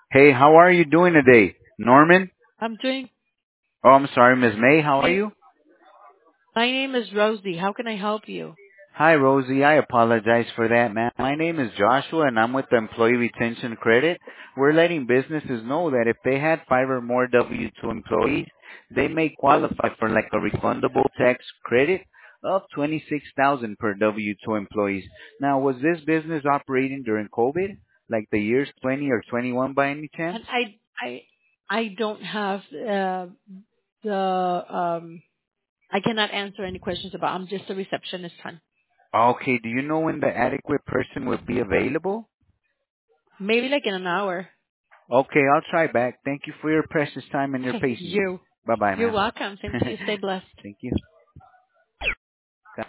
Hey, how are you doing today? Norman? I'm doing. Oh, I'm sorry, Miss May. How are My you? my name is Rosie. How can I help you? Hi, Rosie. I apologize for that, man. My name is Joshua, and I'm with the Employee Retention Credit. We're letting businesses know that if they had five or more W-2 employees, they may qualify for like a refundable tax credit of 26,000 per W-2 employees. Now, was this business operating during COVID, like the years 20 or 21 by any chance? And I don't have the I cannot answer any questions about. I'm just a receptionist, hon. Okay, do you know when the adequate person would be available? Maybe like in an hour. Okay, I'll try back. Thank you for your precious time and your Okay, patience. you Bye bye, you're ma'am. welcome. Same to you. Stay blessed. Thank you.